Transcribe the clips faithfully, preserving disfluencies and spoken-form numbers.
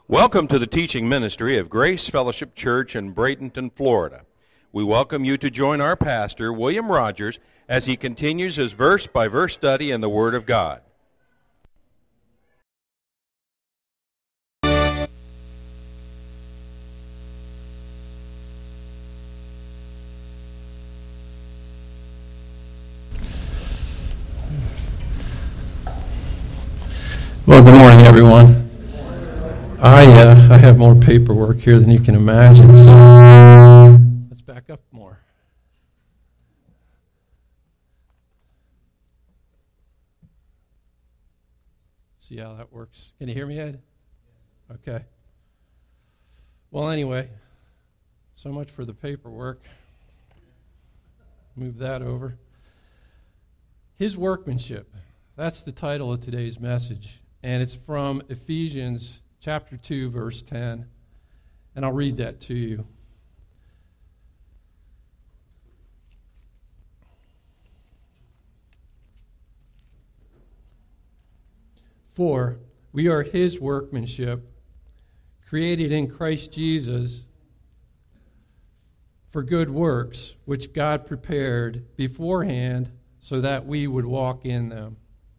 Welcome to the teaching ministry of Grace Fellowship Church in Bradenton, Florida. We welcome you to join our pastor, William Rogers, as he continues his verse-by-verse study in the Word of God. Well, good morning, everyone. I uh, I have more paperwork here than you can imagine, so let's back up more. See how that works. Can you hear me, Ed? Okay. Well, anyway, so much for the paperwork. Move that over. His workmanship. That's the title of today's message, and it's from Ephesians chapter two, verse ten, and I'll read that to you. For we are his workmanship, created in Christ Jesus for good works, which God prepared beforehand so that we would walk in them.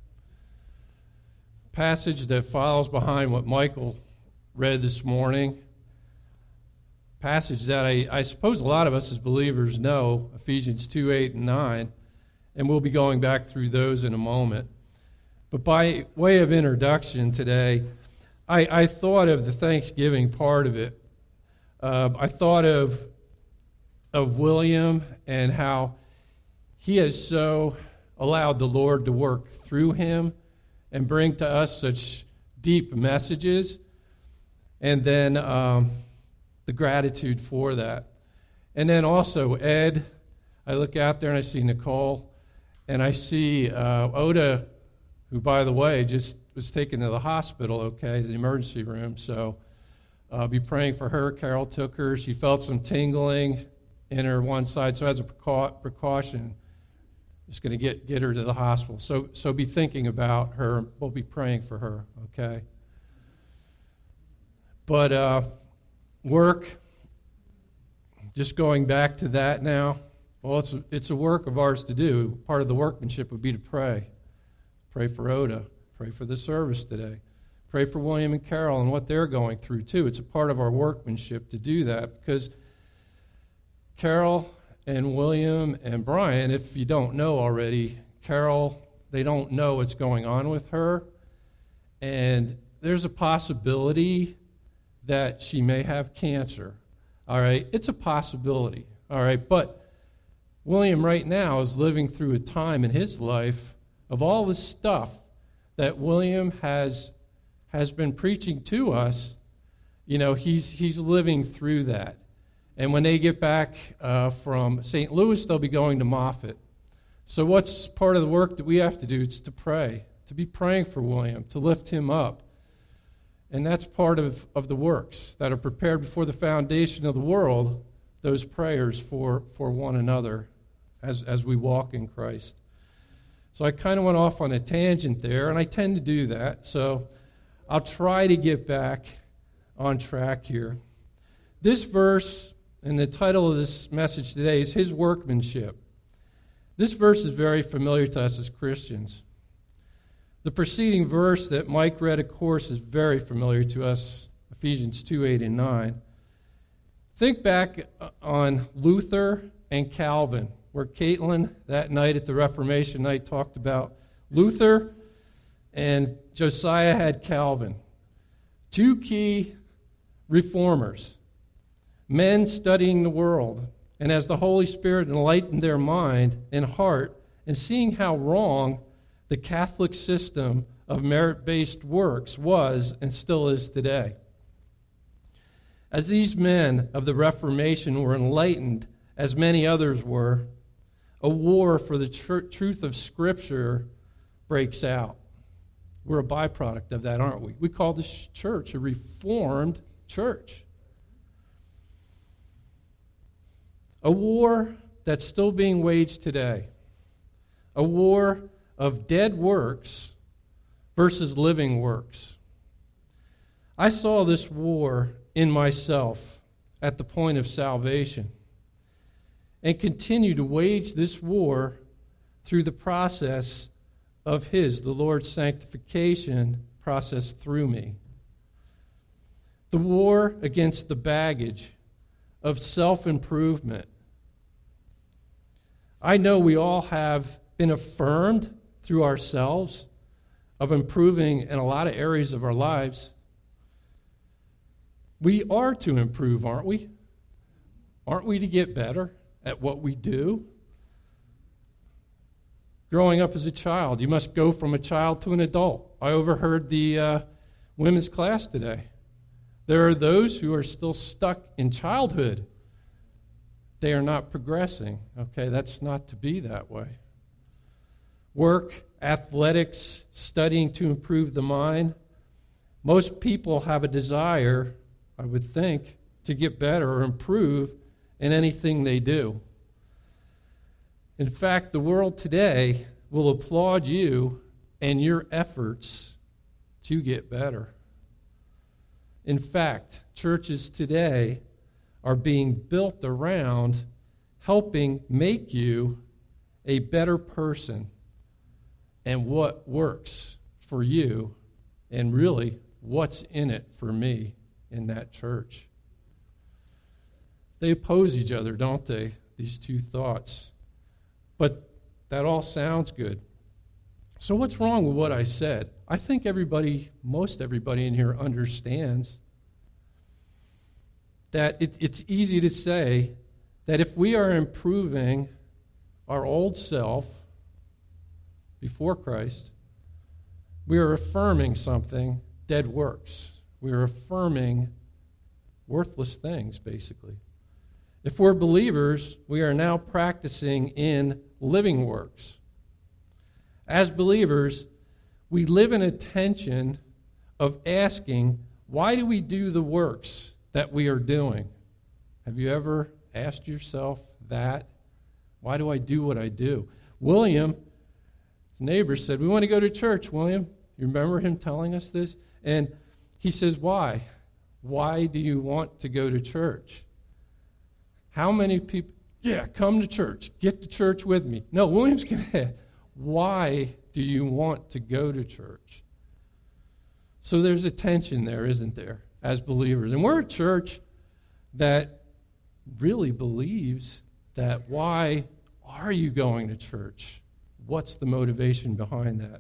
Passage that follows behind what Michael read this morning, passage that I, I suppose a lot of us as believers know, Ephesians two, eight, and nine, and we'll be going back through those in a moment. But by way of introduction today, I, I thought of the Thanksgiving part of it. Uh, I thought of, of William and how he has so allowed the Lord to work through him and bring to us such deep messages, and then um, the gratitude for that. And then also Ed, I look out there and I see Nicole, and I see uh, Oda, who, by the way, just was taken to the hospital, okay, the emergency room, so I'll be praying for her. Carol took her. She felt some tingling in her one side, so as a precau- precaution, just going to get get her to the hospital. So so be thinking about her. We'll be praying for her, okay? But uh, work, just going back to that now, well, it's, it's a work of ours to do. Part of the workmanship would be to pray. Pray for Oda. Pray for the service today. Pray for William and Carol and what they're going through, too. It's a part of our workmanship to do that because Carol and William and Brian, if you don't know already, Carol, they don't know what's going on with her, and there's a possibility that she may have cancer, all right? It's a possibility, all right? But William right now is living through a time in his life of all the stuff that William has has been preaching to us. You know, he's he's living through that. And when they get back uh, from Saint Louis, they'll be going to Moffat. So what's part of the work that we have to do? It's to pray, to be praying for William, to lift him up. And that's part of, of the works that are prepared before the foundation of the world, those prayers for, for one another as, as we walk in Christ. So I kind of went off on a tangent there, and I tend to do that. So I'll try to get back on track here. This verse, and the title of this message today is His Workmanship. This verse is very familiar to us as Christians. The preceding verse that Mike read, of course, is very familiar to us, Ephesians two, eight, and nine. Think back on Luther and Calvin, where Caitlin that night at the Reformation night talked about Luther and Josiah had Calvin. Two key reformers. Men studying the world, and as the Holy Spirit enlightened their mind and heart, and seeing how wrong the Catholic system of merit-based works was and still is today. As these men of the Reformation were enlightened, as many others were, a war for the tr- truth of Scripture breaks out. We're a byproduct of that, aren't we? We call this church a Reformed church. A war that's still being waged today. A war of dead works versus living works. I saw this war in myself at the point of salvation and continue to wage this war through the process of His, the Lord's sanctification process through me. The war against the baggage of self-improvement. I know we all have been affirmed through ourselves of improving in a lot of areas of our lives. We are to improve, aren't we? Aren't we to get better at what we do? Growing up as a child, you must go from a child to an adult. I overheard the uh, women's class today. There are those who are still stuck in childhood. They are not progressing. Okay, that's not to be that way. Work, athletics, studying to improve the mind. Most people have a desire, I would think, to get better or improve in anything they do. In fact, the world today will applaud you and your efforts to get better. In fact, churches today are being built around helping make you a better person and what works for you and really what's in it for me in that church. They oppose each other, don't they, these two thoughts? But that all sounds good. So what's wrong with what I said? I think everybody, most everybody in here understands that it, it's easy to say that if we are improving our old self before Christ, we are affirming something, dead works. We are affirming worthless things, basically. If we're believers, we are now practicing in living works. As believers, we live in a tension of asking, why do we do the works that we are doing? Have you ever asked yourself that? Why do I do what I do? William, his neighbor, said, we want to go to church, William. You remember him telling us this? And he says, why? Why do you want to go to church? How many people, yeah, come to church. Get to church with me. No, William's going to ask, why do you want to go to church? So there's a tension there, isn't there, as believers? And we're a church that really believes that why are you going to church? What's the motivation behind that?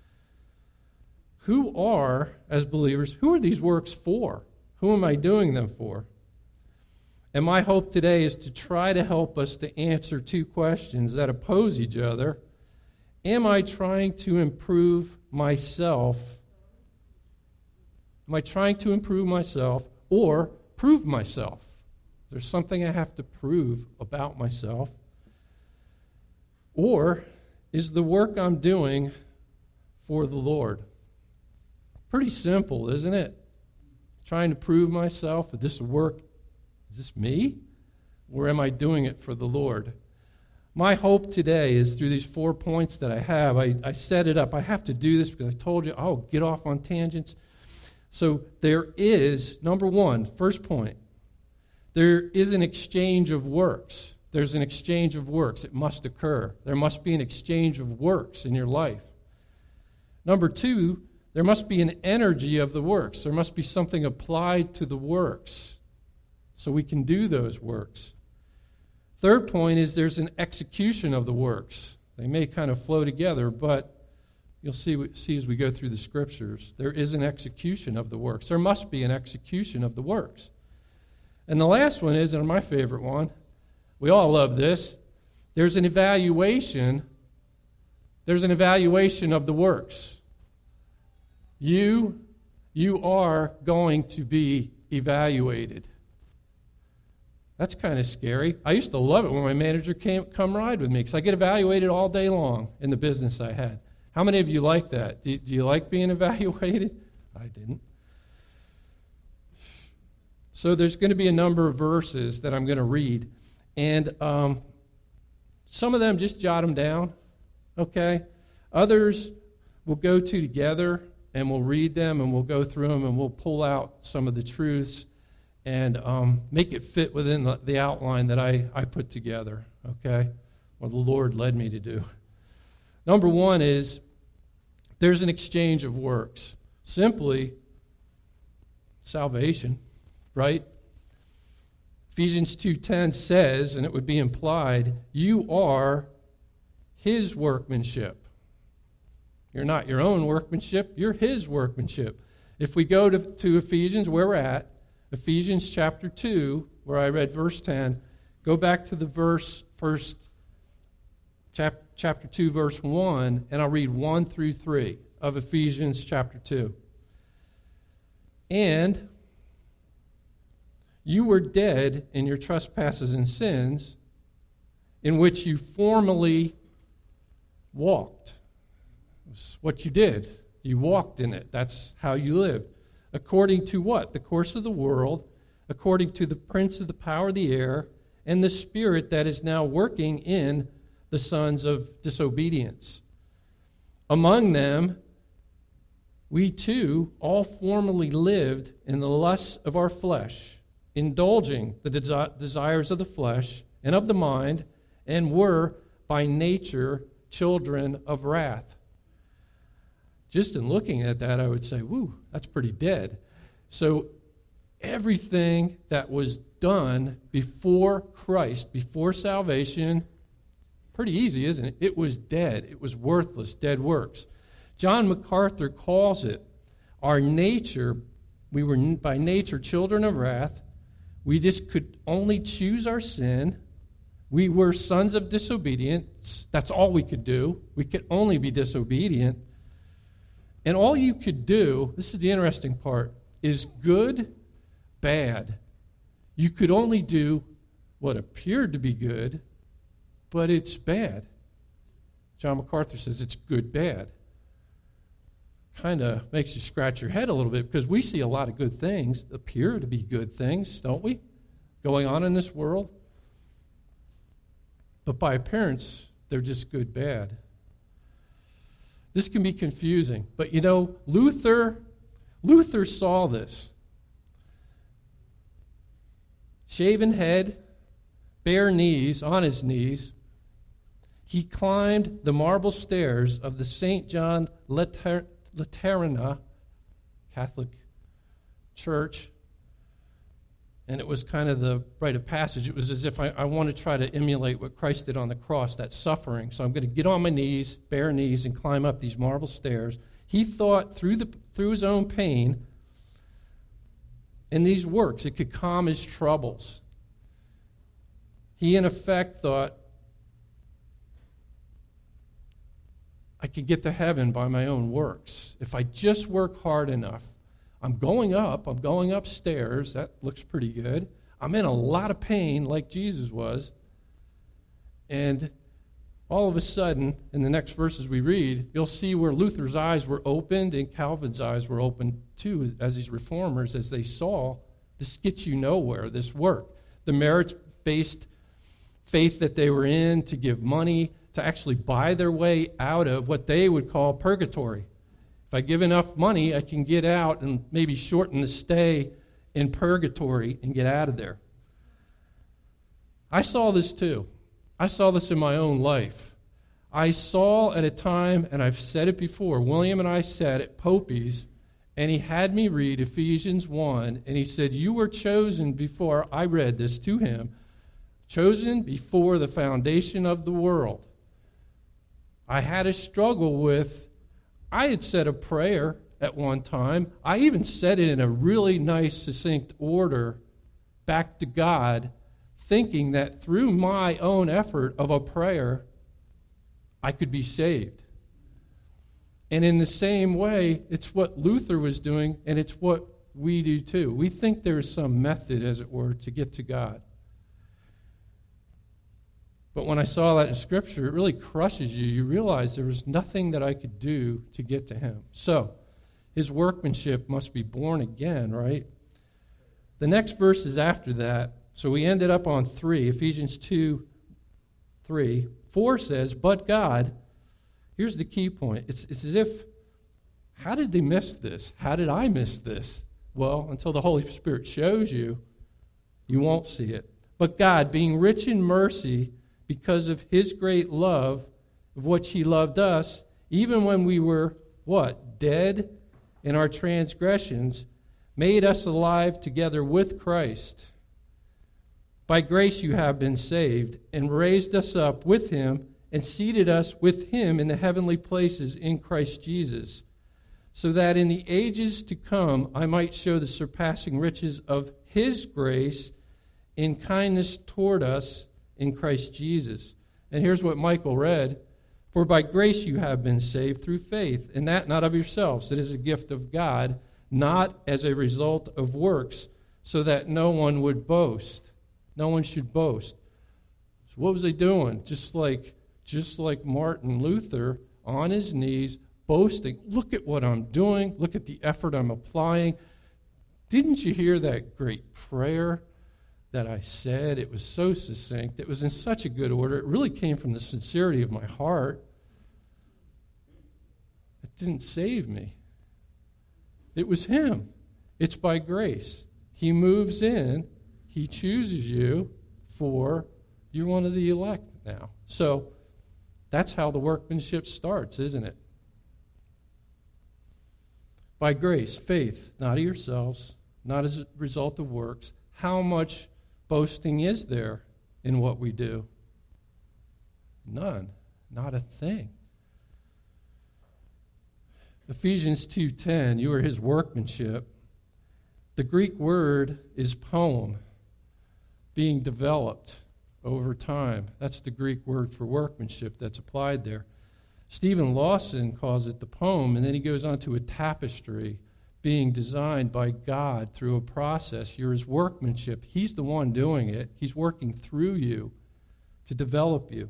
Who are, as believers, who are these works for? Who am I doing them for? And my hope today is to try to help us to answer two questions that oppose each other. Am I trying to improve myself? Am I trying to improve myself or prove myself? There's something I have to prove about myself. Or is the work I'm doing for the Lord? Pretty simple, isn't it? Trying to prove myself, is this work, is this me? Or am I doing it for the Lord? My hope today is through these four points that I have, I, I set it up. I have to do this because I told you, I'll get off on tangents. So there is, number one, first point, there is an exchange of works. There's an exchange of works. It must occur. There must be an exchange of works in your life. Number two, there must be an energy of the works. There must be something applied to the works so we can do those works. Third point is there's an execution of the works. They may kind of flow together, but you'll see, see as we go through the scriptures, there is an execution of the works. There must be an execution of the works. And the last one is, and my favorite one, we all love this, there's an evaluation, there's an evaluation of the works. You, you are going to be evaluated. That's kind of scary. I used to love it when my manager came come ride with me because I get evaluated all day long in the business I had. How many of you like that? Do, do you like being evaluated? I didn't. So there's going to be a number of verses that I'm going to read. And um, some of them, just jot them down, okay? Others we'll go to together. and we'll read them, and we'll go through them, and we'll pull out some of the truths and um, make it fit within the, the outline that I, I put together, okay, what the Lord led me to do. Number one is there's an exchange of works. Simply, salvation, right? Ephesians two ten says, and it would be implied, you are his workmanship. You're not your own workmanship, you're his workmanship. If we go to, to Ephesians, where we're at, Ephesians chapter two, where I read verse ten, go back to the verse, first, chap, chapter two, verse one, and I'll read one through three of Ephesians chapter two. And you were dead in your trespasses and sins, in which you formerly walked. It's what you did. You walked in it. That's how you lived. According to what? The course of the world, according to the prince of the power of the air, and the spirit that is now working in the sons of disobedience. Among them, we too all formerly lived in the lusts of our flesh, indulging the desi- desires of the flesh and of the mind, and were by nature children of wrath. Just in looking at that, I would say, whoo, that's pretty dead. So everything that was done before Christ, before salvation, pretty easy, isn't it? It was dead. It was worthless, dead works. John MacArthur calls it our nature. We were by nature children of wrath. We just could only choose our sin. We were sons of disobedience. That's all we could do. We could only be disobedient. And all you could do, this is the interesting part, is good, bad. You could only do what appeared to be good, but it's bad. John MacArthur says it's good, bad. Kind of makes you scratch your head a little bit, because we see a lot of good things appear to be good things, don't we, going on in this world? But by appearance, they're just good, bad. This can be confusing. But you know, Luther, Luther saw this. Shaven head, bare knees, on his knees, he climbed the marble stairs of the Saint John Later- Laterana Catholic Church, and it was kind of the rite of passage. It was as if I, I want to try to emulate what Christ did on the cross, that suffering. So I'm going to get on my knees, bare knees, and climb up these marble stairs. He thought through the through his own pain and these works, it could calm his troubles. He, in effect, thought, I could get to heaven by my own works. If I just work hard enough. I'm going up, I'm going upstairs, that looks pretty good. I'm in a lot of pain like Jesus was. And all of a sudden, in the next verses we read, you'll see where Luther's eyes were opened and Calvin's eyes were opened too, as these reformers, as they saw, this gets you nowhere, this work. The merit-based faith that they were in to give money, to actually buy their way out of what they would call purgatory. If I give enough money, I can get out and maybe shorten the stay in purgatory and get out of there. I saw this too. I saw this in my own life. I saw at a time, and I've said it before, William and I sat at Popey's, and he had me read Ephesians one, and he said, you were chosen before, I read this to him, chosen before the foundation of the world. I had a struggle with I had said a prayer at one time. I even said it in a really nice, succinct order back to God, thinking that through my own effort of a prayer, I could be saved. And in the same way, it's what Luther was doing, and it's what we do too. We think there is some method, as it were, to get to God. But when I saw that in Scripture, it really crushes you. You realize there was nothing that I could do to get to him. So, his workmanship must be born again, right? The next verse is after that. So we ended up on three, Ephesians two, three. Four says, but God, here's the key point. It's, it's as if how did they miss this? How did I miss this? Well, until the Holy Spirit shows you, you won't see it. But God, being rich in mercy, because of his great love, of which he loved us, even when we were, what? Dead in our transgressions, made us alive together with Christ. By grace you have been saved, and raised us up with him, and seated us with him in the heavenly places in Christ Jesus, so that in the ages to come I might show the surpassing riches of his grace in kindness toward us in Christ Jesus. And here's what Michael read. For by grace you have been saved through faith, and that not of yourselves. It is a gift of God, not as a result of works, so that no one would boast. No one should boast. So what was he doing? Just like, just like Martin Luther, on his knees, boasting. Look at what I'm doing. Look at the effort I'm applying. Didn't you hear that great prayer that I said? It was so succinct. It was in such a good order. It really came from the sincerity of my heart. It didn't save me. It was him. It's by grace. He moves in. He chooses you for, you're one of the elect now. So that's how the workmanship starts, isn't it? By grace, faith, not of yourselves, not as a result of works. How much boasting is there in what we do? None. Not a thing. Ephesians two ten, you are his workmanship. The Greek word is poem, being developed over time. That's the Greek word for workmanship that's applied there. Stephen Lawson calls it the poem, and then he goes on to a tapestry being designed by God through a process. You're his workmanship. He's the one doing it. He's working through you to develop you.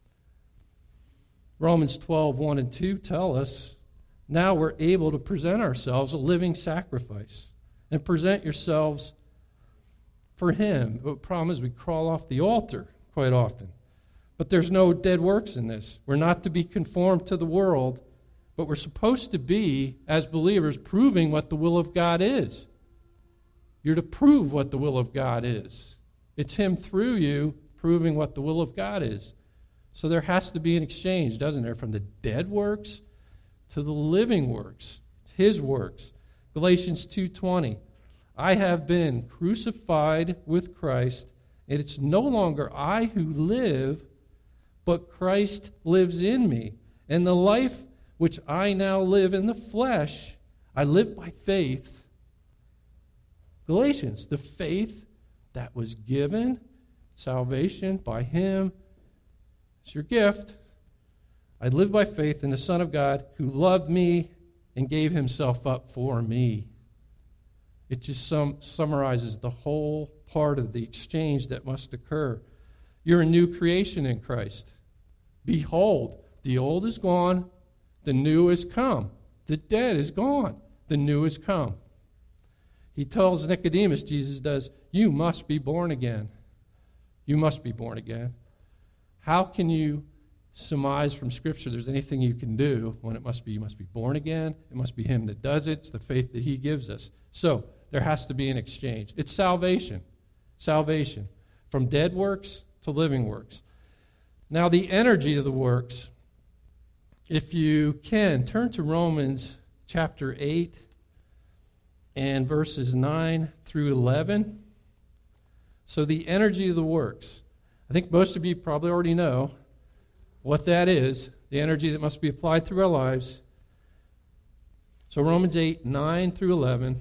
Romans twelve, one and two tell us, now we're able to present ourselves a living sacrifice and present yourselves for him. But the problem is we crawl off the altar quite often. But there's no dead works in this. We're not to be conformed to the world, but we're supposed to be, as believers, proving what the will of God is. You're to prove what the will of God is. It's him through you proving what the will of God is. So there has to be an exchange, doesn't there, from the dead works to the living works, his works. Galatians two twenty, I have been crucified with Christ, and it's no longer I who live, but Christ lives in me. And the life which I now live in the flesh, I live by faith. Galatians, the faith that was given, salvation by him, it's your gift. I live by faith in the Son of God who loved me and gave himself up for me. It just sum, summarizes the whole part of the exchange that must occur. You're a new creation in Christ. Behold, the old is gone, the new is come. The dead is gone, the new is come. He tells Nicodemus, Jesus does, you must be born again. You must be born again. How can you surmise from Scripture there's anything you can do when it must be you must be born again? It must be him that does it. It's the faith that he gives us. So there has to be an exchange. It's salvation. Salvation. From dead works to living works. Now the energy of the works, if you can, turn to Romans chapter eight and verses nine through eleven. So the energy of the works. I think most of you probably already know what that is, the energy that must be applied through our lives. So Romans eight, nine through eleven.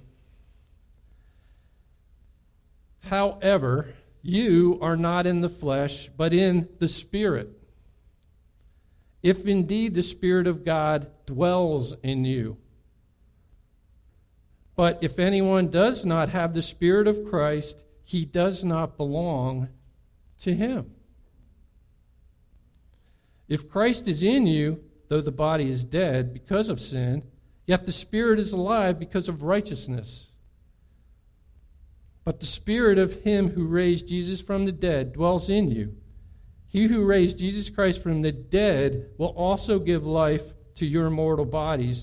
However, you are not in the flesh, but in the Spirit. If indeed the Spirit of God dwells in you. But if anyone does not have the Spirit of Christ, he does not belong to him. If Christ is in you, though the body is dead because of sin, yet the Spirit is alive because of righteousness. But the Spirit of him who raised Jesus from the dead dwells in you. He who raised Jesus Christ from the dead will also give life to your mortal bodies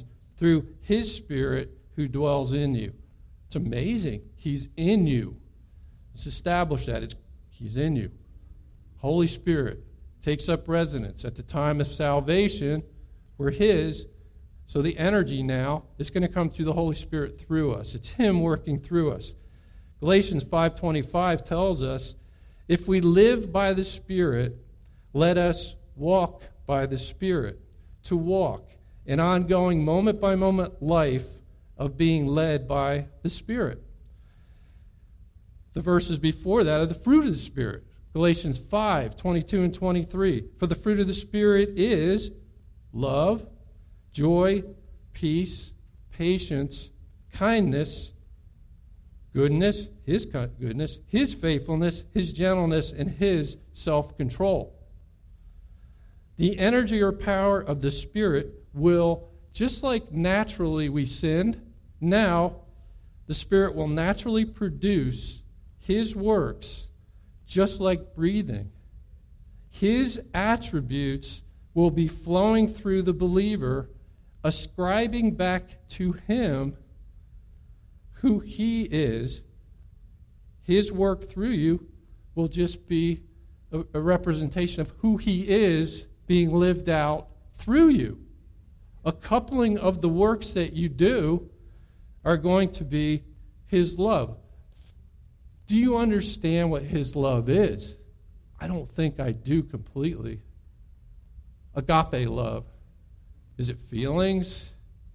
through his Spirit who dwells in you. It's amazing. He's in you. Let's establish that. It's, he's in you. Holy Spirit takes up residence at the time of salvation. We're his. So the energy now is going to come through the Holy Spirit through us. It's him working through us. Galatians five twenty-five tells us, if we live by the Spirit, let us walk by the Spirit. To walk, an ongoing moment-by-moment life of being led by the Spirit. The verses before that are the fruit of the Spirit. Galatians five twenty-two and twenty-three. For the fruit of the Spirit is love, joy, peace, patience, kindness, goodness, his goodness, his faithfulness, his gentleness, and his self-control. The energy or power of the Spirit will, just like naturally we sinned, now the Spirit will naturally produce his works, just like breathing. His attributes will be flowing through the believer, ascribing back to him who he is. His work through you will just be a, a representation of who he is being lived out through you. A coupling of the works that you do are going to be his love. Do you understand what his love is? I don't think I do completely. Agape love. Is it feelings?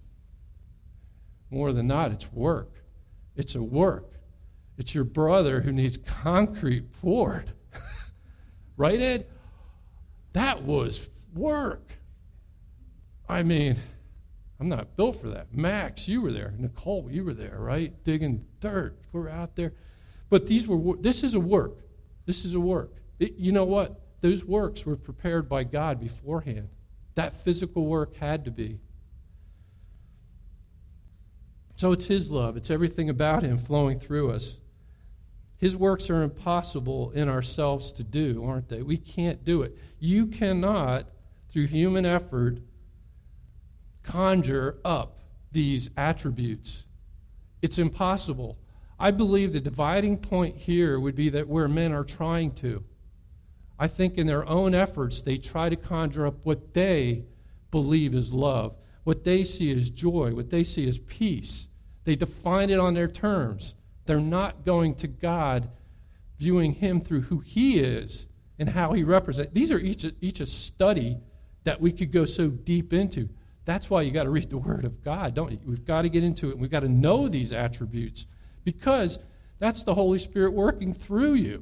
More than not, it's work. It's a work. It's your brother who needs concrete poured. Right, Ed? That was work. I mean, I'm not built for that. Max, you were there. Nicole, you were there, right? Digging dirt. We're out there. But these were. This is a work. This is a work. It, you know what? Those works were prepared by God beforehand. That physical work had to be. So it's his love. It's everything about him flowing through us. His works are impossible in ourselves to do, aren't they? We can't do it. You cannot, through human effort, conjure up these attributes. It's impossible. I believe the dividing point here would be that where men are trying to. I think in their own efforts, they try to conjure up what they believe is love, what they see as joy, what they see as peace. They define it on their terms. They're not going to God, viewing him through who he is and how he represents. These are each a, each a study that we could go so deep into. That's why you got to read the Word of God, don't you? We've got to get into it. We've got to know these attributes because that's the Holy Spirit working through you.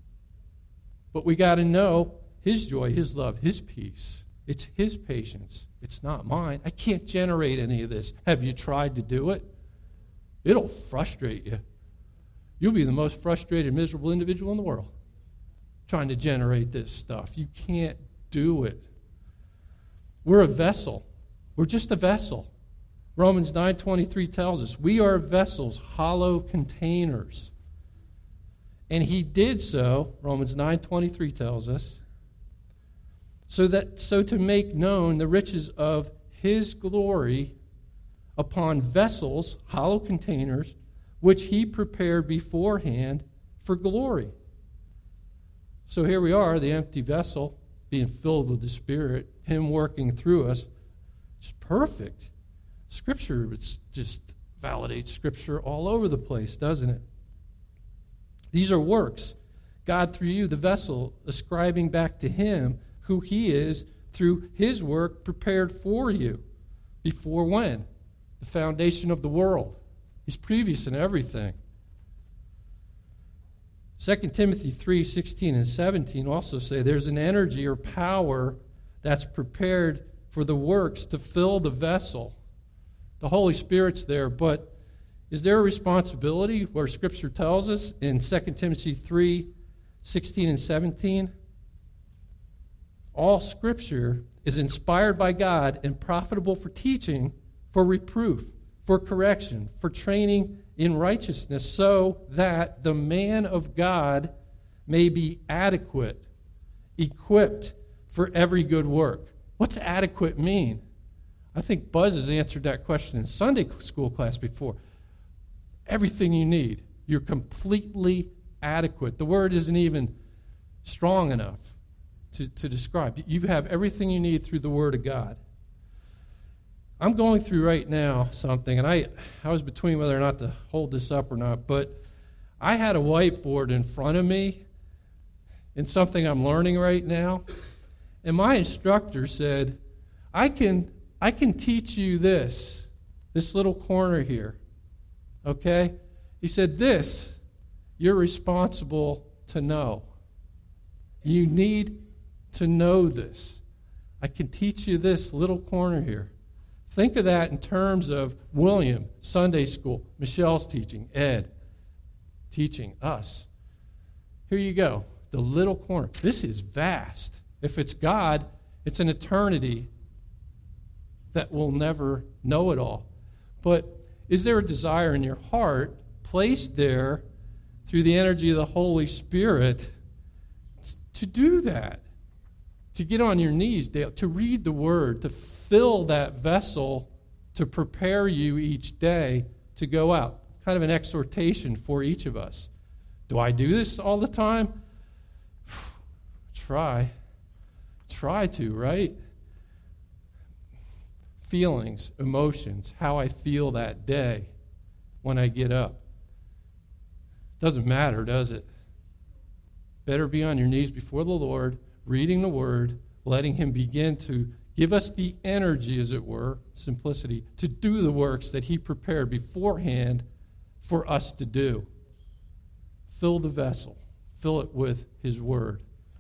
But we got to know his joy, his love, his peace. It's his patience. It's not mine. I can't generate any of this. Have you tried to do it? It'll frustrate you. You'll be the most frustrated, miserable individual in the world trying to generate this stuff. You can't do it. We're a vessel. We're just a vessel. Romans nine twenty-three tells us we are vessels, hollow containers. And he did so, Romans nine twenty-three tells us, so that so to make known the riches of his glory upon vessels, hollow containers, which he prepared beforehand for glory. So here we are, the empty vessel, being filled with the Spirit, him working through us. It's perfect. Scripture it's just validates Scripture all over the place, doesn't it? These are works. God through you, the vessel, ascribing back to him who he is through his work prepared for you. Before when? The foundation of the world. He's previous in everything. Second Timothy three sixteen and seventeen also say there's an energy or power that's prepared for the works to fill the vessel. The Holy Spirit's there, but is there a responsibility where Scripture tells us in Second Timothy three sixteen and seventeen? All Scripture is inspired by God and profitable for teaching, for reproof, for correction, for training in righteousness, so that the man of God may be adequate, equipped for every good work. What's adequate mean? I think Buzz has answered that question in Sunday school class before. Everything you need. You're completely adequate. The word isn't even strong enough to, to describe. You have everything you need through the Word of God. I'm going through right now something, and I, I was between whether or not to hold this up or not, but I had a whiteboard in front of me in something I'm learning right now, and my instructor said, I can, I can teach you this, this little corner here, okay? He said, this, you're responsible to know. You need to know this. I can teach you this little corner here. Think of that in terms of William, Sunday school, Michelle's teaching, Ed, teaching us. Here you go, the little corner. This is vast. If it's God, it's an eternity that we'll never know it all. But is there a desire in your heart placed there through the energy of the Holy Spirit to do that? To get on your knees, to read the Word, to fill that vessel to prepare you each day to go out. Kind of an exhortation for each of us. Do I do this all the time? Try. Try to, right? Feelings, emotions, how I feel that day when I get up. Doesn't matter, does it? Better be on your knees before the Lord, reading the Word, letting Him begin to give us the energy, as it were, simplicity, to do the works that He prepared beforehand for us to do. Fill the vessel. Fill it with His Word.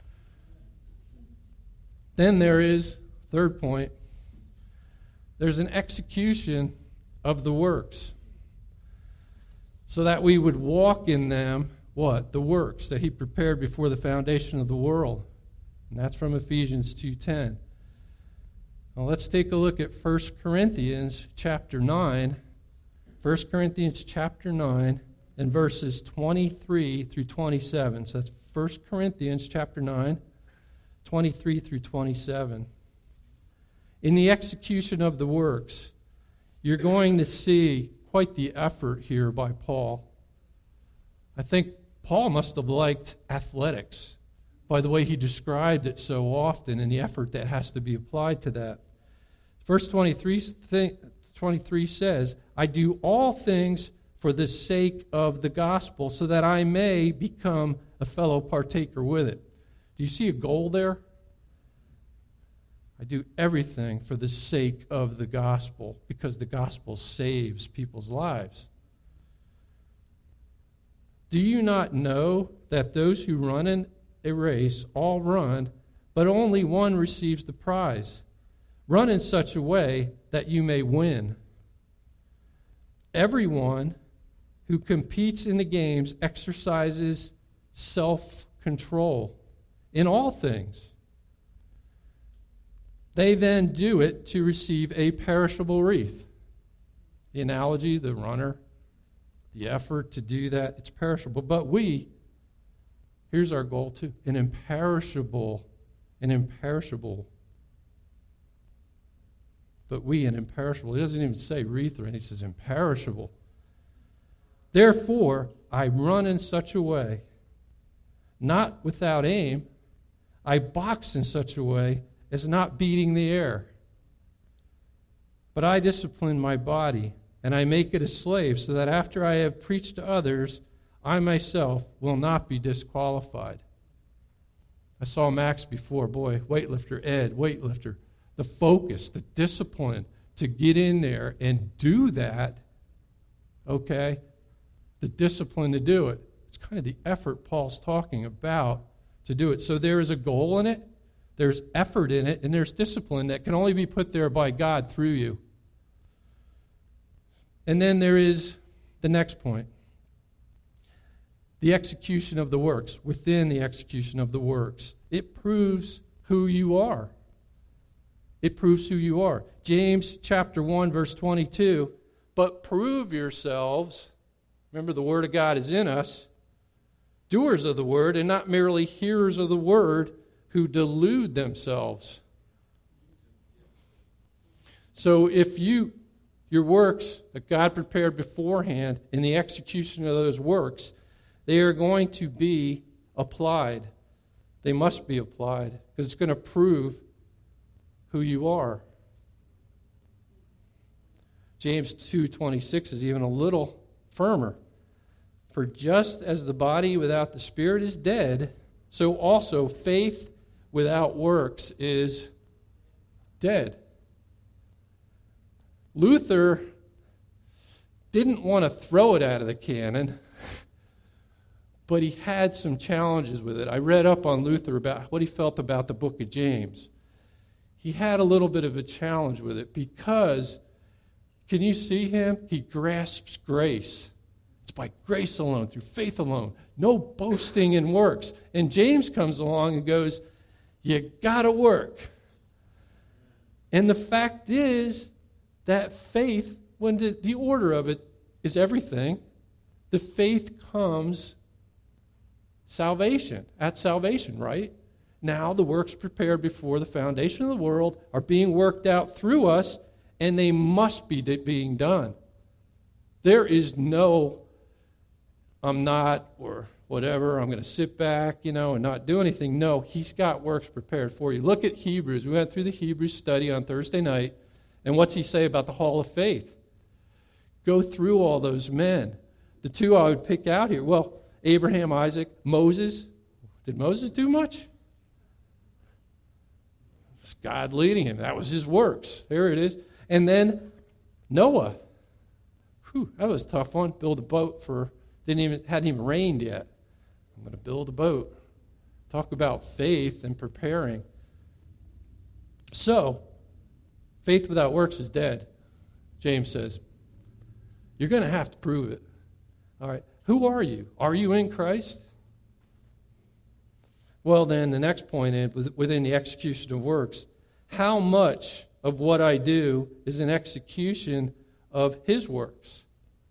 Then there is, third point, there's an execution of the works so that we would walk in them, what? The works that He prepared before the foundation of the world. And that's from Ephesians two ten. Now let's take a look at First Corinthians chapter nine. First Corinthians chapter nine and verses twenty-three through twenty-seven. So that's First Corinthians chapter nine, twenty-three through twenty-seven. In the execution of the works, you're going to see quite the effort here by Paul. I think Paul must have liked athletics by the way he described it so often and the effort that has to be applied to that. Verse twenty-three, twenty-three says, I do all things for the sake of the gospel so that I may become a fellow partaker with it. Do you see a goal there? I do everything for the sake of the gospel because the gospel saves people's lives. Do you not know that those who run in a race all run, but only one receives the prize? Run in such a way that you may win. Everyone who competes in the games exercises self-control in all things. They then do it to receive a perishable wreath. The analogy, the runner, the effort to do that, it's perishable. But we, here's our goal too, an imperishable, an imperishable. But we, an imperishable. He doesn't even say wreath or anything, he says imperishable. Therefore, I run in such a way, not without aim. I box in such a way as not beating the air. But I discipline my body, and I make it a slave, so that after I have preached to others, I myself will not be disqualified. I saw Max before, boy, weightlifter, Ed, weightlifter. The focus, the discipline to get in there and do that, okay? The discipline to do it. It's kind of the effort Paul's talking about to do it. So there is a goal in it, there's effort in it, and there's discipline that can only be put there by God through you. And then there is the next point. The execution of the works. Within the execution of the works, it proves who you are. It proves who you are. James chapter one, verse twenty-two, but prove yourselves, remember the Word of God is in us, doers of the Word and not merely hearers of the Word who delude themselves. So if you, your works that God prepared beforehand in the execution of those works, they are going to be applied. They must be applied because it's going to prove who you are. James two twenty-six is even a little firmer. For just as the body without the spirit is dead, so also faith without works is dead. Luther didn't want to throw it out of the canon, but he had some challenges with it. I read up on Luther about what he felt about the book of James. He had a little bit of a challenge with it because, can you see him? He grasps grace. It's by grace alone, through faith alone. No boasting in works. And James comes along and goes, you got to work. And the fact is that faith, when the, the order of it is everything, the faith comes salvation, at salvation, right? Now the works prepared before the foundation of the world are being worked out through us, and they must be being done. There is no, I'm not, or whatever, I'm going to sit back, you know, and not do anything. No, he's got works prepared for you. Look at Hebrews. We went through the Hebrews study on Thursday night, and what's he say about the hall of faith? Go through all those men. The two I would pick out here, well, Abraham, Isaac, Moses. Did Moses do much? It was God leading him. That was his works. There it is. And then Noah. Whew, that was a tough one. Build a boat for, didn't even, hadn't even rained yet. I'm going to build a boat. Talk about faith and preparing. So, faith without works is dead, James says. You're going to have to prove it. All right. Who are you? Are you in Christ? Well, then, the next point is, within the execution of works, how much of what I do is an execution of his works?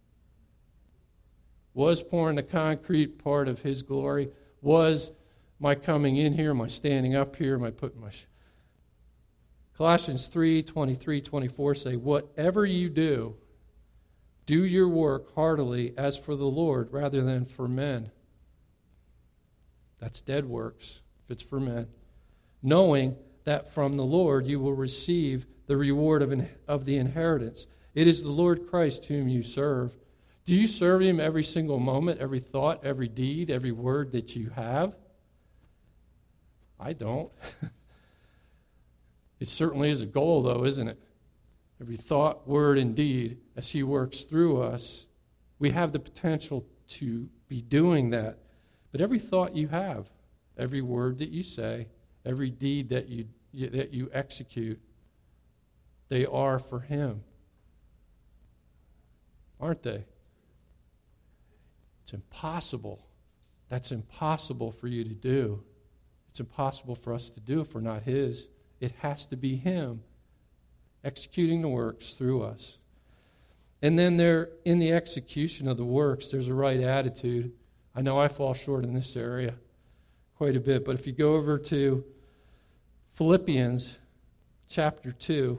Was pouring the concrete part of his glory? Was my coming in here, my standing up here, my putting my... Sh- Colossians three, twenty-three, twenty-four say, whatever you do, do your work heartily as for the Lord rather than for men. That's dead works, if it's for men. Knowing that from the Lord you will receive the reward of, in, of the inheritance. It is the Lord Christ whom you serve. Do you serve him every single moment, every thought, every deed, every word that you have? I don't. It certainly is a goal, though, isn't it? Every thought, word, and deed, as he works through us, we have the potential to be doing that. But every thought you have, every word that you say, every deed that you that you execute, they are for him. Aren't they? It's impossible. That's impossible for you to do. It's impossible for us to do if we're not his. It has to be him executing the works through us. And then there, in the execution of the works, there's a right attitude. I know I fall short in this area quite a bit, but if you go over to Philippians chapter two,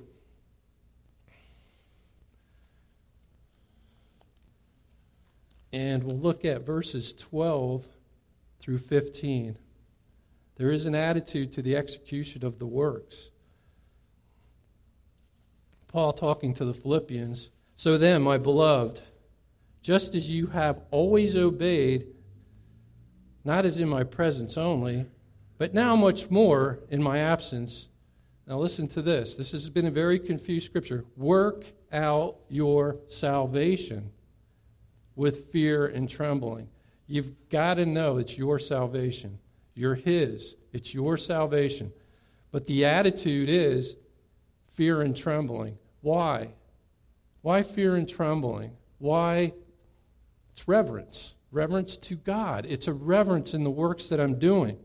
and we'll look at verses twelve through fifteen. There is an attitude to the execution of the works. Paul talking to the Philippians, so then, my beloved, just as you have always obeyed, not as in my presence only, but now much more in my absence. Now listen to this. This has been a very confused scripture. Work out your salvation with fear and trembling. You've got to know it's your salvation. You're his. It's your salvation. But the attitude is fear and trembling. Why? Why fear and trembling? Why? It's reverence. Reverence to God. It's a reverence in the works that I'm doing.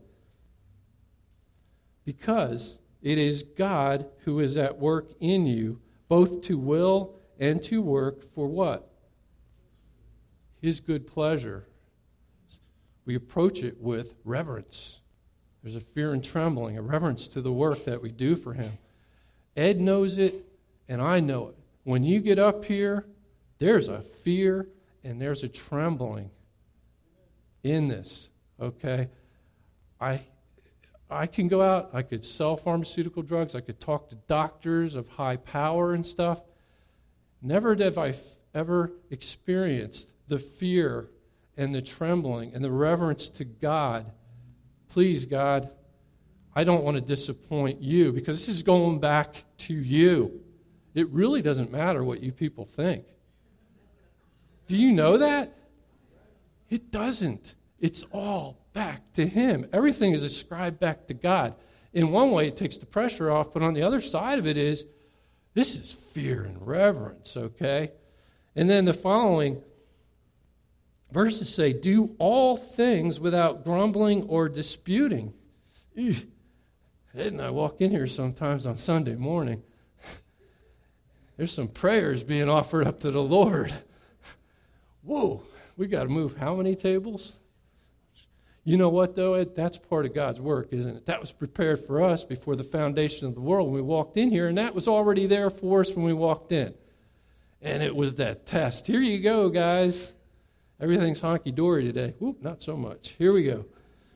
Because it is God who is at work in you, both to will and to work for what? His good pleasure. We approach it with reverence. There's a fear and trembling, a reverence to the work that we do for him. Ed knows it, And I know it. When you get up here, there's a fear and there's a trembling in this, okay? I I can go out, I could sell pharmaceutical drugs, I could talk to doctors of high power and stuff. Never have I f- ever experienced the fear and the trembling and the reverence to God. Please, God, I don't want to disappoint you, because this is going back to you. It really doesn't matter what you people think. Do you know that? It doesn't. It's all back to him. Everything is ascribed back to God. In one way, it takes the pressure off, but on the other side of it is, this is fear and reverence, okay? And then the following verses say, do all things without grumbling or disputing. Ed and I walk in here sometimes on Sunday morning. There's some prayers being offered up to the Lord. Whoa, we got to move how many tables? You know what, though, Ed? That's part of God's work, isn't it? That was prepared for us before the foundation of the world when we walked in here, and that was already there for us when we walked in. And it was that test. Here you go, guys. Everything's honky-dory today. Whoop, not so much. Here we go.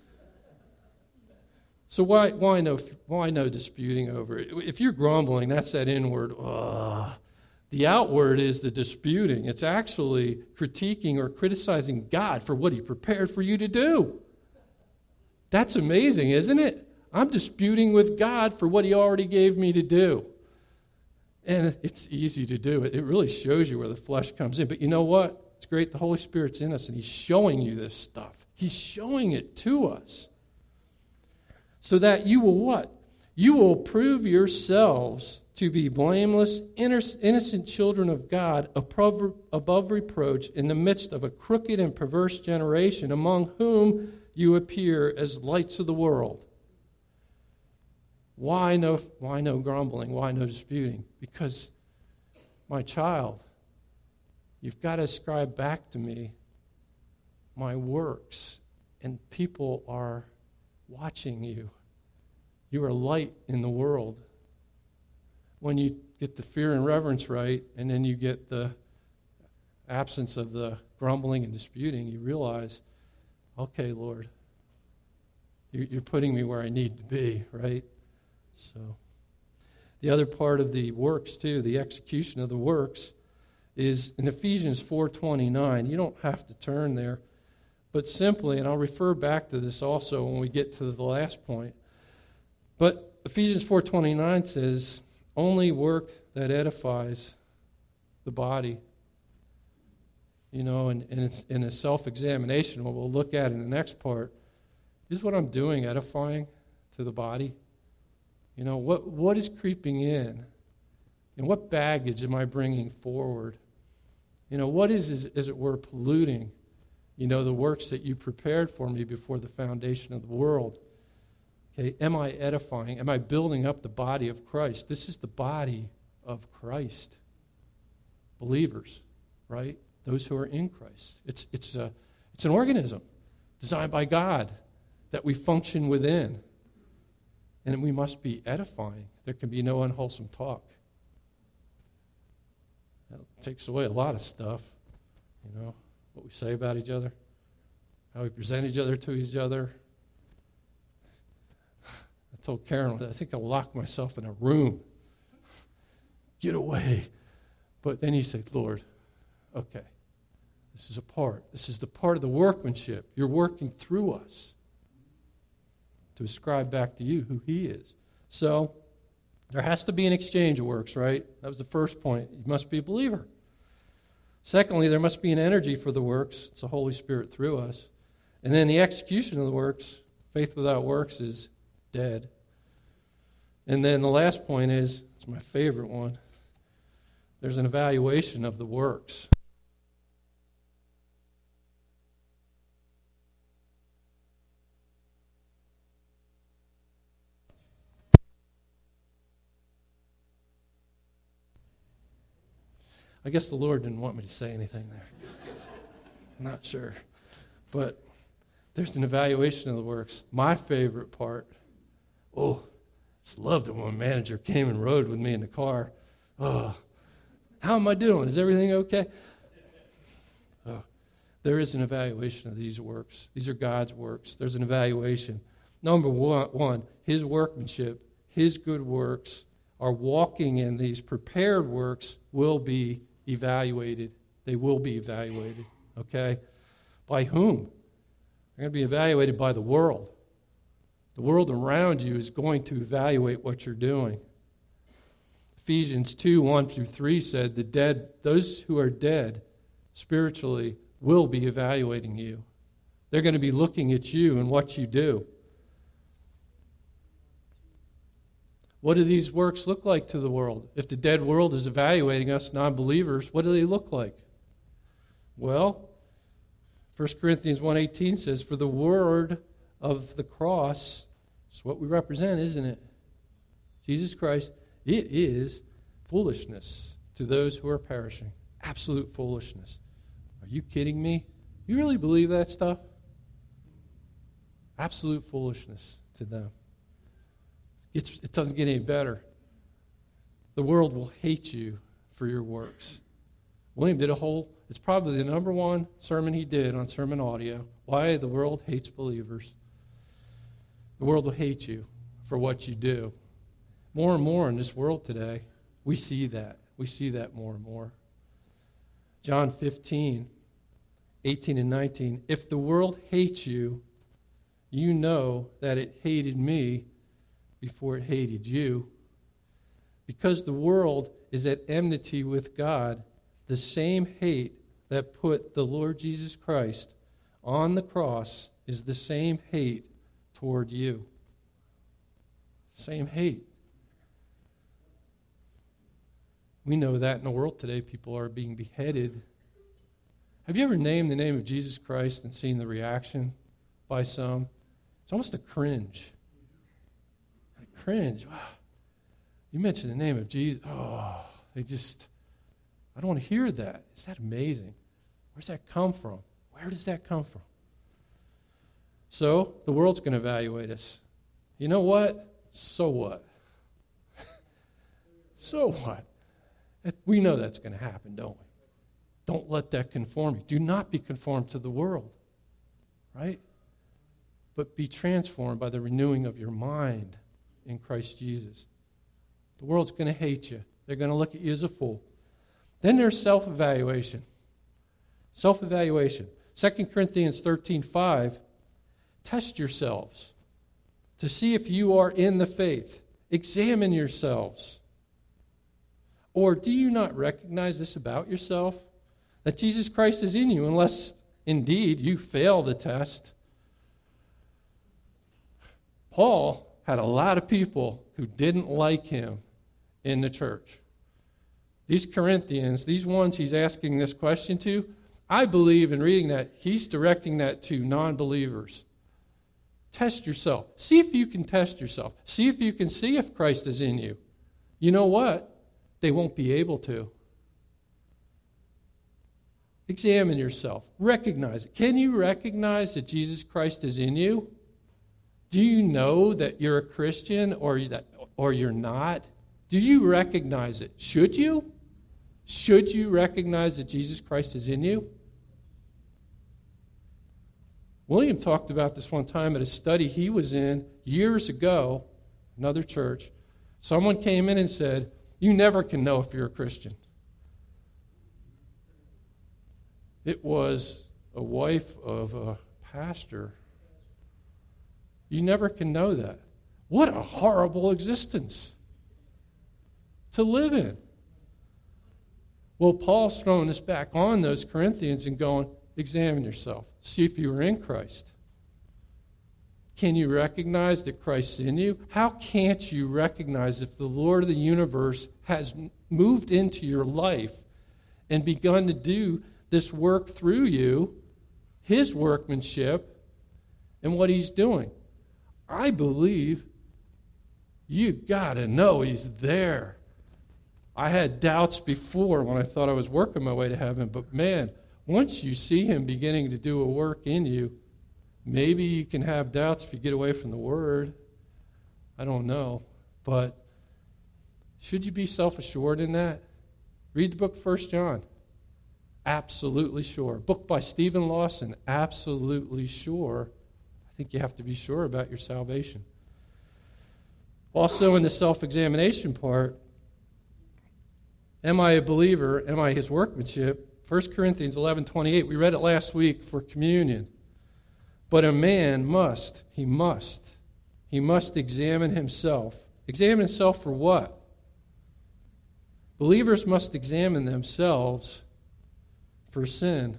So why why no why no disputing over it? If you're grumbling, that's that inward. Uh, the outward is the disputing. It's actually critiquing or criticizing God for what he prepared for you to do. That's amazing, isn't it? I'm disputing with God for what he already gave me to do. And it's easy to do. It really shows you where the flesh comes in. But you know what? It's great. The Holy Spirit's in us, and he's showing you this stuff. He's showing it to us. So that you will what? You will prove yourselves to be blameless, innocent children of God, above reproach, in the midst of a crooked and perverse generation, among whom you appear as lights of the world. Why no, why no grumbling? Why no disputing? Because, my child, you've got to ascribe back to me my works, and people are watching you. You are light in the world. When you get the fear and reverence right, and then you get the absence of the grumbling and disputing, you realize, okay, Lord, you're putting me where I need to be, right? So the other part of the works, too, the execution of the works, is in Ephesians four twenty-nine. You don't have to turn there, but simply, and I'll refer back to this also when we get to the last point, but Ephesians four twenty-nine says, only work that edifies the body. You know, and, and it's in a self-examination, what we'll look at in the next part, is what I'm doing edifying to the body? You know, what what is creeping in? And what baggage am I bringing forward? You know, what is, is, as it were, polluting, you know, the works that you prepared for me before the foundation of the world? Okay, am I edifying? Am I building up the body of Christ? This is the body of Christ. Believers, right? Those who are in Christ. It's, it's, a, it's an organism designed by God that we function within. And we must be edifying. There can be no unwholesome talk. That takes away a lot of stuff, you know, what we say about each other, how we present each other to each other. I told Karen, I think I'll lock myself in a room. Get away. But then he said, Lord, okay, this is a part. This is the part of the workmanship. You're working through us to ascribe back to you who he is. So there has to be an exchange of works, right? That was the first point. You must be a believer. Secondly, there must be an energy for the works. It's the Holy Spirit through us. And then the execution of the works, faith without works is dead. And then the last point is, it's my favorite one, there's an evaluation of the works. I guess the Lord didn't want me to say anything there. I'm not sure. But there's an evaluation of the works. My favorite part, oh, I just loved it when a manager came and rode with me in the car. Oh, how am I doing? Is everything okay? Oh, there is an evaluation of these works. These are God's works. There's an evaluation. Number one, one, his workmanship, his good works are walking in these prepared works will be evaluated. They will be evaluated, okay? By whom? They're going to be evaluated by the world. The world around you is going to evaluate what you're doing. Ephesians two, one through three said, the dead, those who are dead spiritually will be evaluating you. They're going to be looking at you and what you do. What do these works look like to the world? If the dead world is evaluating us non-believers, what do they look like? Well, First Corinthians one eighteen says, for the word of the cross is what we represent, isn't it? Jesus Christ, it is foolishness to those who are perishing. Absolute foolishness. Are you kidding me? You really believe that stuff? Absolute foolishness to them. It's, it doesn't get any better. The world will hate you for your works. William did a whole, it's probably the number one sermon he did on sermon audio. Why the world hates believers. The world will hate you for what you do. More and more in this world today, we see that. We see that more and more. John fifteen, eighteen and nineteen. If the world hates you, you know that it hated me before it hated you. Because the world is at enmity with God, the same hate that put the Lord Jesus Christ on the cross is the same hate toward you. Same hate. We know that in the world today, people are being beheaded. Have you ever named the name of Jesus Christ and seen the reaction by some? It's almost a cringe. Cringe. Wow. You mention the name of Jesus. Oh, they just, I don't want to hear that. Is that amazing? Where's that come from? Where does that come from? So, the world's going to evaluate us. You know what? So what? So what? We know that's going to happen, don't we? Don't let that conform you. Do not be conformed to the world, right? But be transformed by the renewing of your mind in Christ Jesus. The world's going to hate you. They're going to look at you as a fool. Then there's self-evaluation. Self-evaluation. Second Corinthians thirteen five, test yourselves to see if you are in the faith. Examine yourselves. Or do you not recognize this about yourself? That Jesus Christ is in you, unless indeed you fail the test. Paul had a lot of people who didn't like him in the church. These Corinthians, these ones he's asking this question to, I believe in reading that, he's directing that to non-believers. Test yourself. See if you can test yourself. See if you can see if Christ is in you. You know what? They won't be able to. Examine yourself. Recognize it. Can you recognize that Jesus Christ is in you? Do you know that you're a Christian or that, or you're not? Do you recognize it? Should you? Should you recognize that Jesus Christ is in you? William talked about this one time at a study he was in years ago, another church. Someone came in and said, you never can know if you're a Christian. It was a wife of a pastor. You never can know that. What a horrible existence to live in. Well, Paul's throwing this back on those Corinthians and going, examine yourself. See if you are in Christ. Can you recognize that Christ's in you? How can't you recognize if the Lord of the universe has moved into your life and begun to do this work through you, his workmanship, and what he's doing? I believe you've got to know he's there. I had doubts before when I thought I was working my way to heaven, but man, once you see him beginning to do a work in you, maybe you can have doubts if you get away from the Word. I don't know. But Should you be self-assured in that? Read the book First John. Absolutely sure. Book by Stephen Lawson. Absolutely sure. I think you have to be sure about your salvation. Also in the self-examination part, am I a believer? Am I his workmanship? First Corinthians eleven twenty-eight, we read it last week for communion. But a man must, he must, he must examine himself. Examine himself for what? Believers must examine themselves for sin.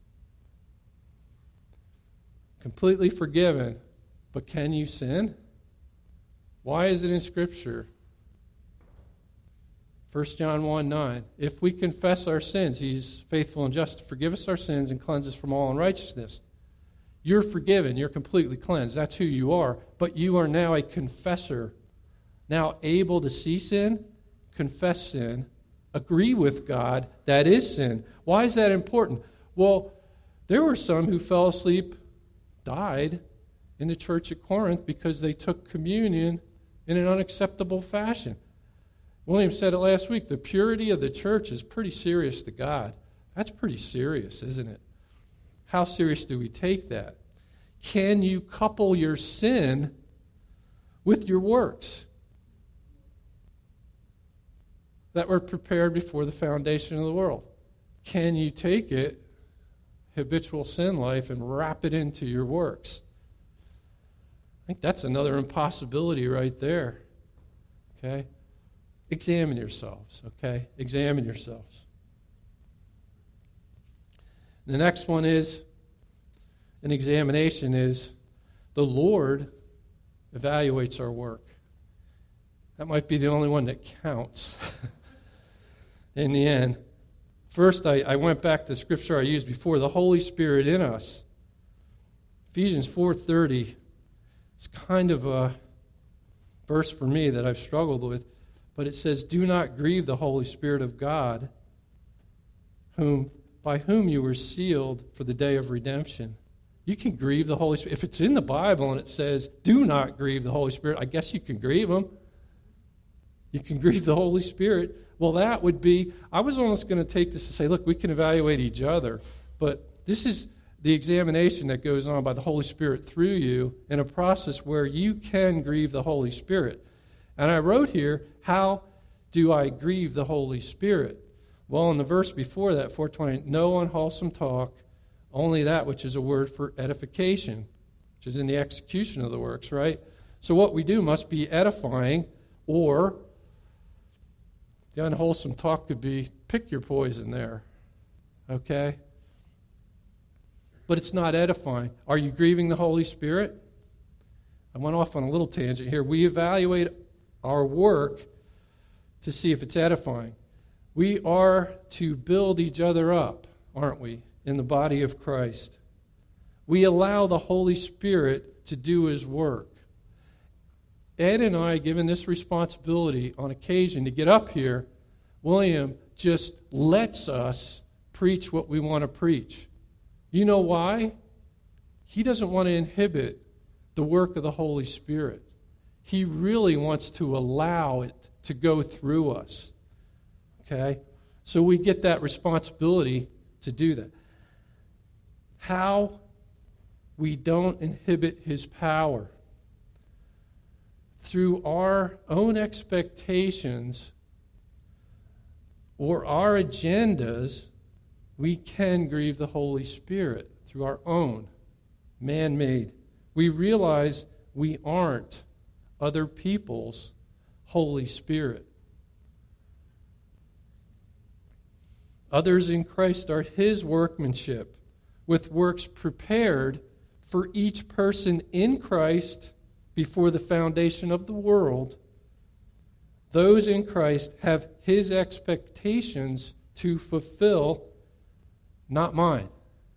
Completely forgiven, but can you sin? Why is it in Scripture? First John one nine, if we confess our sins, he's faithful and just to forgive us our sins and cleanse us from all unrighteousness. You're forgiven, you're completely cleansed, that's who you are, but you are now a confessor, now able to see sin, confess sin, agree with God, that is sin. Why is that important? Well, there were some who fell asleep, died in the church at Corinth because they took communion in an unacceptable fashion. William said it last week, the purity of the church is pretty serious to God. That's pretty serious, isn't it? How serious do we take that? Can you couple your sin with your works that were prepared before the foundation of the world? Can you take it, habitual sin life, and wrap it into your works? I think that's another impossibility right there. Okay? Examine yourselves, okay? Examine yourselves. The next one is, an examination is, the Lord evaluates our work. That might be the only one that counts in the end. First, I, I went back to the scripture I used before, the Holy Spirit in us. Ephesians four thirty is kind of a verse for me that I've struggled with. But it says, do not grieve the Holy Spirit of God, whom by whom you were sealed for the day of redemption. You can grieve the Holy Spirit. If it's in the Bible and it says, do not grieve the Holy Spirit, I guess you can grieve him. You can grieve the Holy Spirit. Well, that would be, I was almost going to take this and say, look, we can evaluate each other, but this is the examination that goes on by the Holy Spirit through you in a process where you can grieve the Holy Spirit. And I wrote here, how do I grieve the Holy Spirit? Well, in the verse before that, four twenty, no unwholesome talk, only that which is a word for edification, which is in the execution of the works, right? So what we do must be edifying, or the unwholesome talk could be, pick your poison there, okay? But it's not edifying. Are you grieving the Holy Spirit? I went off on a little tangent here. We evaluate our work to see if it's edifying. We are to build each other up, aren't we, in the body of Christ. We allow the Holy Spirit to do his work. Ed and I, given this responsibility on occasion to get up here, William just lets us preach what we want to preach. You know why? He doesn't want to inhibit the work of the Holy Spirit. He really wants to allow it to go through us. Okay? So we get that responsibility to do that. How we don't inhibit his power. Through our own expectations or our agendas, we can grieve the Holy Spirit through our own man-made. We realize we aren't other people's Holy Spirit. Others in Christ are his workmanship, with works prepared for each person in Christ before the foundation of the world. Those in Christ have his expectations to fulfill, not mine,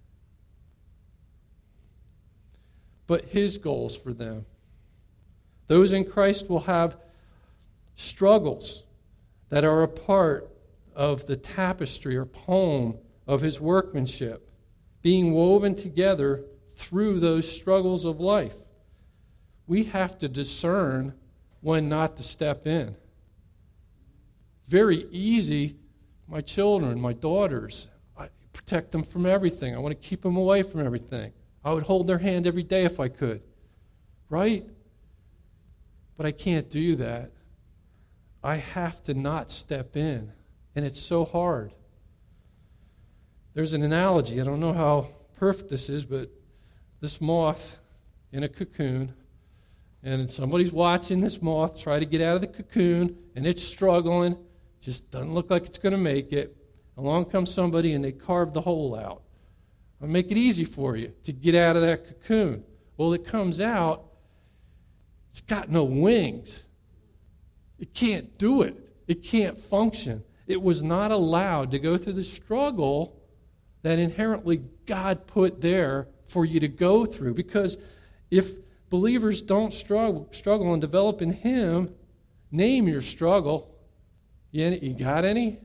but his goals for them. Those in Christ will have struggles that are a part of the tapestry or poem of his workmanship, being woven together through those struggles of life. We have to discern when not to step in. very easy. My children, my daughters, I protect them from everything. I want to keep them away from everything. I would hold their hand every day if I could. Right? But I can't do that. I have to not step in. And it's so hard. There's an analogy. I don't know how perfect this is, but this moth in a cocoon, and somebody's watching this moth try to get out of the cocoon, and it's struggling, just doesn't look like it's going to make it. Along comes somebody, and they carve the hole out. I'll make it easy for you to get out of that cocoon. Well, it comes out, it's got no wings. It can't do it. It can't function. It was not allowed to go through the struggle that inherently God put there for you to go through. Because if believers don't struggle, struggle and develop in Him, name your struggle. You, you got any?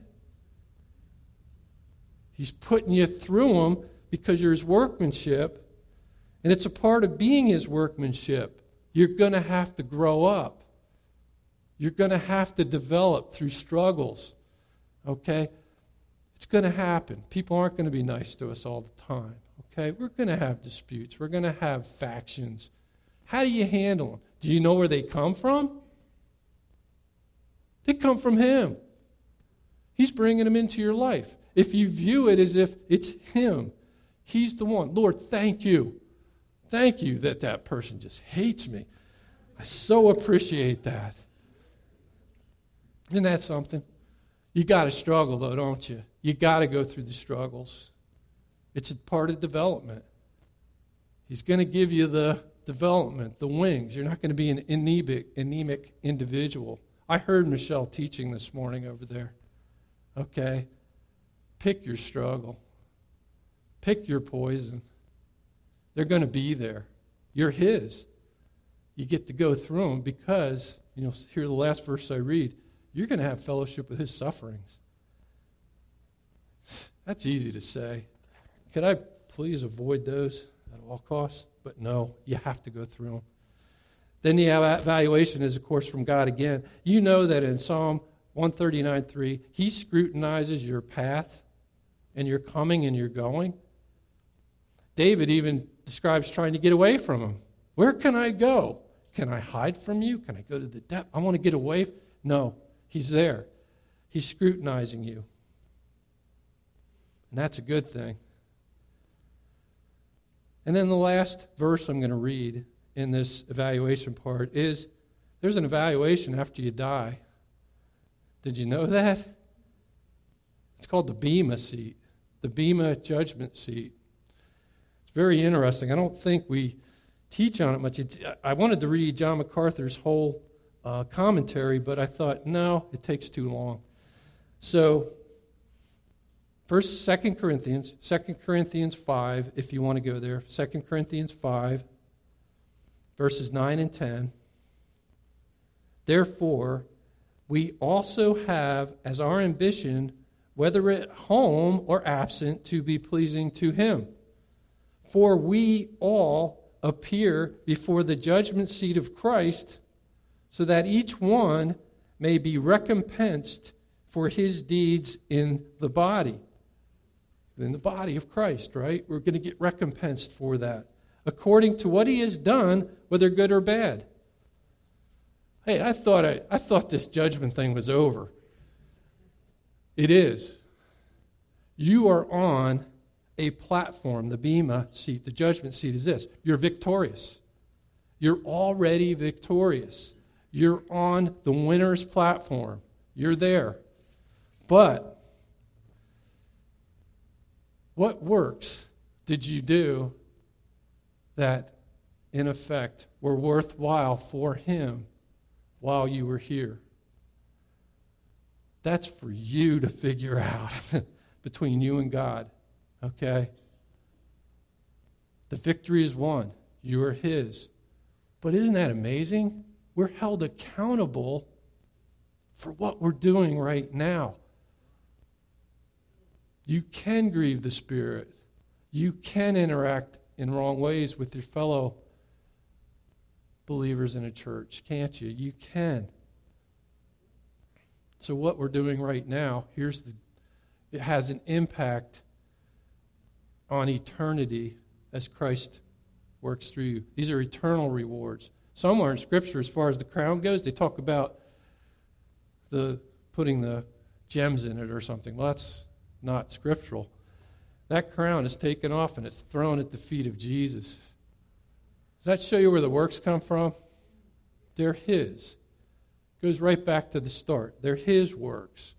He's putting you through them because you're His workmanship, and it's a part of being His workmanship. You're going to have to grow up. You're going to have to develop through struggles. Okay? It's going to happen. People aren't going to be nice to us all the time. Okay? We're going to have disputes. We're going to have factions. How do you handle them? Do you know where they come from? They come from Him. He's bringing them into your life. If you view it as if it's Him, He's the one. Lord, thank you. Thank you that that person just hates me. I so appreciate that. Isn't that something? You got to struggle, though, don't you? You got to go through the struggles. It's a part of development. He's going to give you the development, the wings. You're not going to be an anemic, anemic individual. I heard Michelle teaching this morning over there. Okay? Pick your struggle. Pick your poison. They're going to be there. You're His. You get to go through them because, you know, here's the last verse I read. You're going to have fellowship with His sufferings. That's easy to say. Could I please avoid those at all costs? But no, you have to go through them. Then the evaluation is, of course, from God again. You know that in Psalm one thirty-nine three, He scrutinizes your path and your coming and your going. David even describes trying to get away from Him. Where can I go? Can I hide from you? Can I go to the depth? I want to get away. No, He's there. He's scrutinizing you. And that's a good thing. And then the last verse I'm going to read in this evaluation part is, there's an evaluation after you die. Did you know that? It's called the Bema seat, the Bema judgment seat. It's very interesting. I don't think we teach on it much. It's, I wanted to read John MacArthur's whole uh, commentary, but I thought, no, it takes too long. So, First, Second Corinthians, Second Corinthians five, if you want to go there. Second Corinthians five, verses nine and ten. Therefore, we also have as our ambition, whether at home or absent, to be pleasing to Him. For we all appear before the judgment seat of Christ, so that each one may be recompensed for his deeds in the body. In the body of Christ, right? We're going to get recompensed for that, according to what He has done, whether good or bad. Hey, I thought I, I thought this judgment thing was over. It is. You are on a platform, the Bema seat, the judgment seat is this. You're victorious. You're already victorious. You're on the winner's platform. You're there. But what works did you do that, in effect, were worthwhile for Him while you were here? That's for you to figure out between you and God, okay? The victory is won. You are His. But isn't that amazing? We're held accountable for what we're doing right now. You can grieve the Spirit. You can interact in wrong ways with your fellow believers in a church, can't you? You can. So what we're doing right now, here's the, it has an impact on eternity as Christ works through you. These are eternal rewards. Somewhere in Scripture, as far as the crown goes, they talk about the putting the gems in it or something. Well, that's not scriptural. That crown is taken off and it's thrown at the feet of Jesus. Does that show you where the works come from? They're His. Goes right back to the start. They're His works.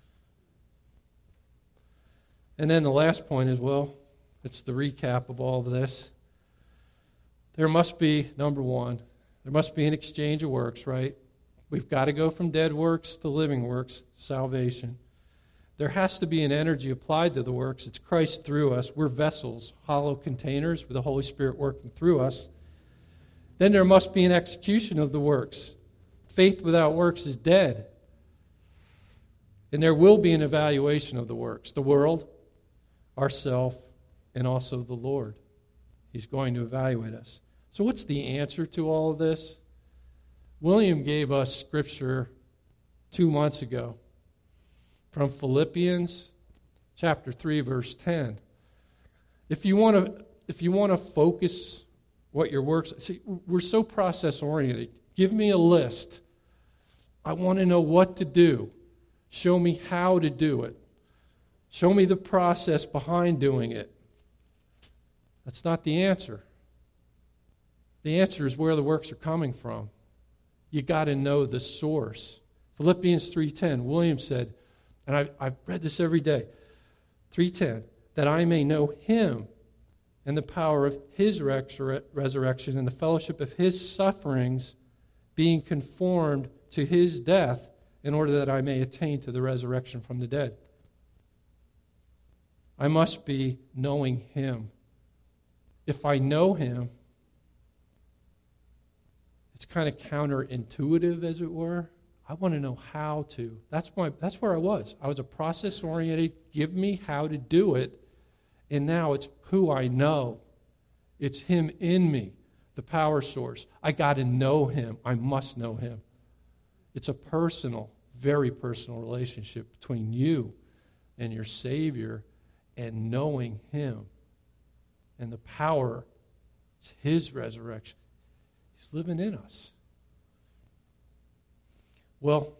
And then the last point is, well, it's the recap of all of this. There must be, number one, there must be an exchange of works, right? We've got to go from dead works to living works, salvation. There has to be an energy applied to the works. It's Christ through us. We're vessels, hollow containers with the Holy Spirit working through us. Then there must be an execution of the works. Faith without works is dead. And there will be an evaluation of the works. The world, ourself, and also the Lord. He's going to evaluate us. So what's the answer to all of this? William gave us scripture two months ago from Philippians chapter three, verse ten. If you want to, if you want to focus what your works, see, we're so process oriented. Give me a list. I want to know what to do. Show me how to do it. Show me the process behind doing it. That's not the answer. The answer is where the works are coming from. You got to know the source. Philippians three ten, William said, and I, I've read this every day, three ten, that I may know Him and the power of His resurrection and the fellowship of His sufferings, being conformed to His death, in order that I may attain to the resurrection from the dead. I must be knowing Him. If I know Him, it's kind of counterintuitive, as it were. I want to know how to. That's my. That's where I was. I was a process-oriented, give me how to do it, and now it's who I know. It's Him in me, the power source. I got to know Him. I must know Him. It's a personal, very personal relationship between you and your Savior and knowing Him and the power. It's His resurrection. He's living in us. Well,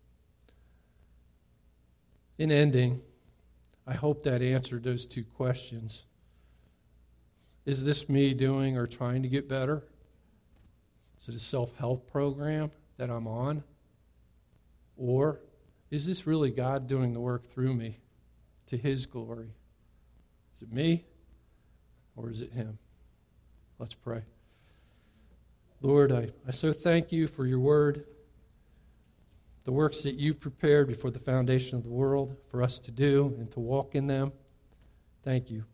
in ending, I hope that answered those two questions. Is this me doing or trying to get better? Is it a self-help program that I'm on? Or is this really God doing the work through me to His glory? Is it me or is it Him? Let's pray. Lord, I, I so thank You for Your word, the works that You prepared before the foundation of the world for us to do and to walk in them. Thank You.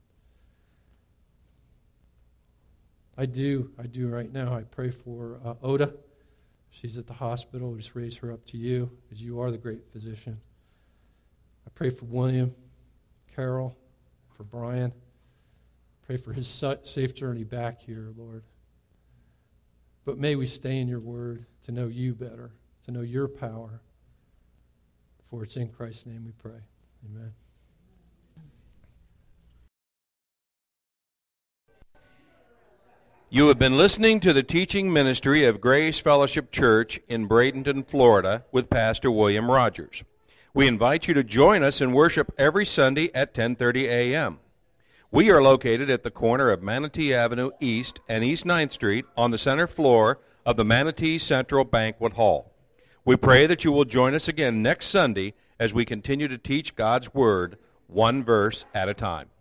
I do, I do right now. I pray for uh, Oda. She's at the hospital. Just raise her up to You, because You are the great physician. I pray for William, Carol, for Brian. Pray for his safe journey back here, Lord. But may we stay in Your word to know You better, to know Your power. For it's in Christ's name we pray. Amen. You have been listening to the teaching ministry of Grace Fellowship Church in Bradenton, Florida, with Pastor William Rogers. We invite you to join us in worship every Sunday at ten thirty a.m. We are located at the corner of Manatee Avenue East and East ninth Street on the center floor of the Manatee Central Banquet Hall. We pray that you will join us again next Sunday as we continue to teach God's Word one verse at a time.